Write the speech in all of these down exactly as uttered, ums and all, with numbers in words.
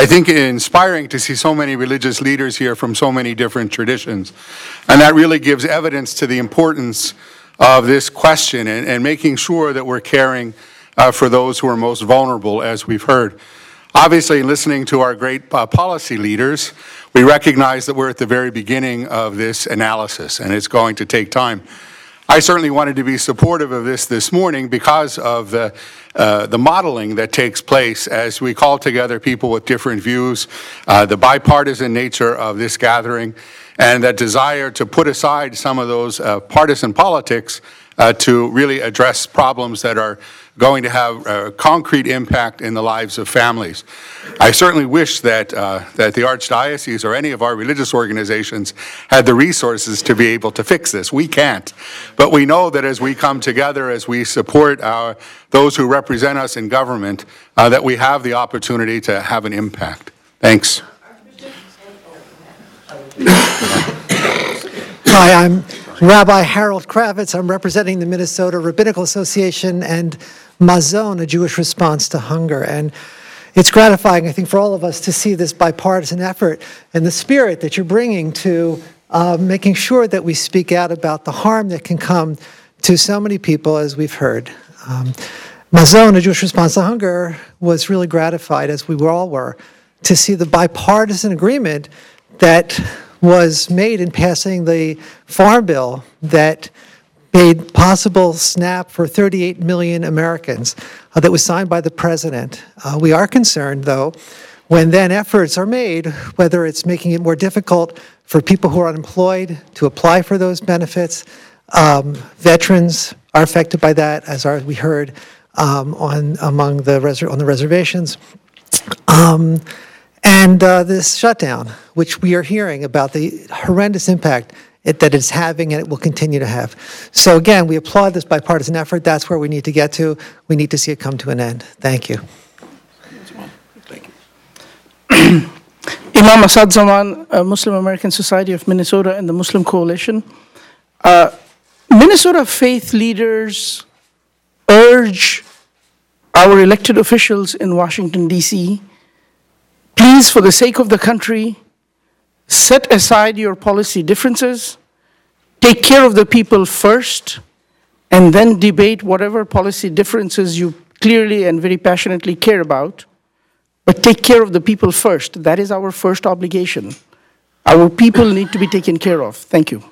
I think inspiring to see so many religious leaders here from so many different traditions. And that really gives evidence to the importance of this question and, and making sure that we're caring uh, for those who are most vulnerable, as we've heard. Obviously, listening to our great uh, policy leaders, we recognize that we're at the very beginning of this analysis, and it's going to take time. I certainly wanted to be supportive of this this morning because of the, uh, the modeling that takes place as we call together people with different views, uh, the bipartisan nature of this gathering, and that desire to put aside some of those uh, partisan politics uh, to really address problems that are going to have a concrete impact in the lives of families. I certainly wish that, uh, that the Archdiocese or any of our religious organizations had the resources to be able to fix this. We can't. But we know that as we come together, as we support our, those who represent us in government, uh, that we have the opportunity to have an impact. Thanks. Hi, I'm Rabbi Harold Kravitz. I'm representing the Minnesota Rabbinical Association and Mazon, a Jewish response to hunger. And it's gratifying, I think, for all of us to see this bipartisan effort and the spirit that you're bringing to uh, making sure that we speak out about the harm that can come to so many people, as we've heard. Um, Mazon, a Jewish response to hunger, was really gratified, as we all were, to see the bipartisan agreement that was made in passing the Farm Bill that made possible SNAP for thirty-eight million Americans, uh, that was signed by the president. Uh, we are concerned, though, when then efforts are made, whether it's making it more difficult for people who are unemployed to apply for those benefits. Um, veterans are affected by that, as are, we heard, um, on among the res on the reservations. Um, And uh, this shutdown, which we are hearing about the horrendous impact it, that it's having and it will continue to have. So again, we applaud this bipartisan effort. That's where we need to get to. We need to see it come to an end. Thank you. Thank you. Imam Asad Zaman, uh, Muslim American Society of Minnesota and the Muslim Coalition. Uh, Minnesota faith leaders urge our elected officials in Washington, D C, please, for the sake of the country, set aside your policy differences, take care of the people first, and then debate whatever policy differences you clearly and very passionately care about. But take care of the people first. That is our first obligation. Our people need to be taken care of. Thank you.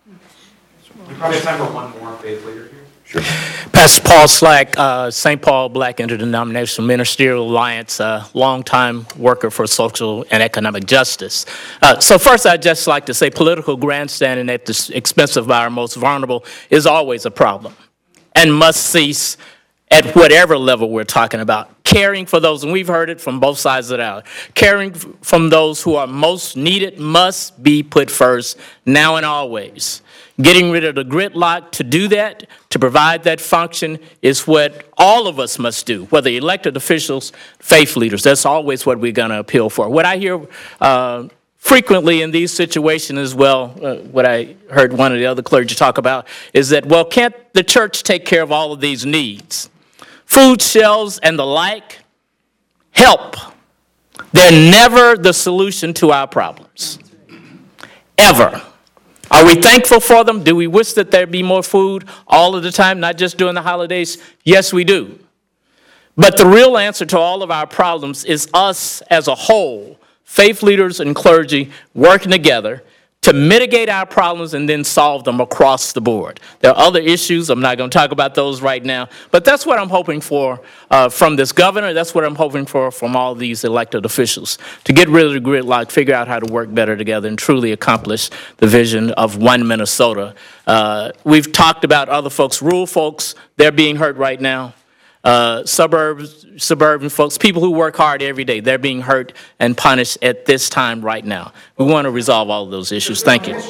We probably have time for one more faith leader here. Sure. Pastor Paul Slack, uh, Saint Paul Black Interdenominational Ministerial Alliance, uh, longtime worker for social and economic justice. Uh, so first, I'd just like to say political grandstanding at the expense of our most vulnerable is always a problem and must cease at whatever level we're talking about. Caring for those, and we've heard it from both sides of the aisle, caring from those who are most needed must be put first, now and always. Getting rid of the gridlock to do that, to provide that function, is what all of us must do, whether elected officials, faith leaders. That's always what we're going to appeal for. What I hear uh, frequently in these situations as well, uh, what I heard one of the other clergy talk about, is that, well, can't the church take care of all of these needs? Food shelves and the like help. They're never the solution to our problems, ever. Are we thankful for them? Do we wish that there be more food all of the time, not just during the holidays? Yes, we do. But the real answer to all of our problems is us as a whole, faith leaders and clergy, working together to mitigate our problems and then solve them across the board. There are other issues. I'm not going to talk about those right now. But that's what I'm hoping for uh, from this governor. That's what I'm hoping for from all these elected officials, to get rid of the gridlock, figure out how to work better together, and truly accomplish the vision of one Minnesota. Uh, we've talked about other folks, rural folks. They're being hurt right now. Uh, suburbs, suburban folks, people who work hard every day, they're being hurt and punished at this time right now. We want to resolve all of those issues. Thank you.